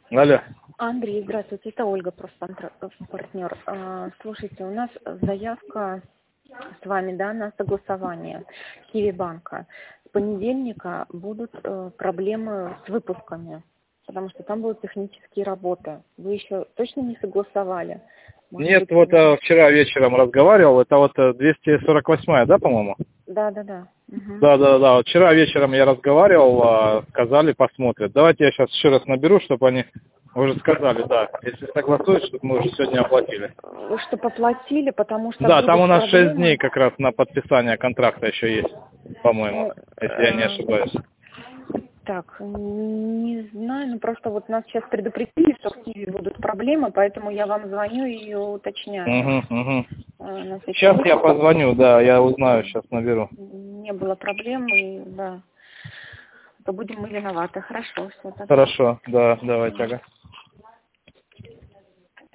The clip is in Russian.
Алло. Андрей, здравствуйте, это Ольга, просто партнер. Слушайте, у нас заявка с вами, да, на согласование Киви-банка. С понедельника будут проблемы с выпусками, потому что там будут технические работы. Вы еще точно не согласовали? Может Нет, быть, вот вчера вечером разговаривал, это вот 248-я, да, по-моему? Да. Угу. Да. Вот вчера вечером я разговаривал, сказали, посмотрят. Давайте я сейчас еще раз наберу, чтобы они уже сказали, да. Если согласуют, чтобы мы уже сегодня оплатили. Что поплатили, потому что Да, будут там у нас 6 проблемы. дней как раз на подписание контракта еще есть, по-моему, если я не ошибаюсь. Так, не знаю, ну просто вот нас сейчас предупредили, что в Киеве будут проблемы, поэтому я вам звоню и уточняю. Угу. На всякий Сейчас случай, я позвоню, да, я узнаю, сейчас наберу. не было проблем, и да, то будем мы виноваты. Хорошо, все тогда. Хорошо, да, давайте, ага.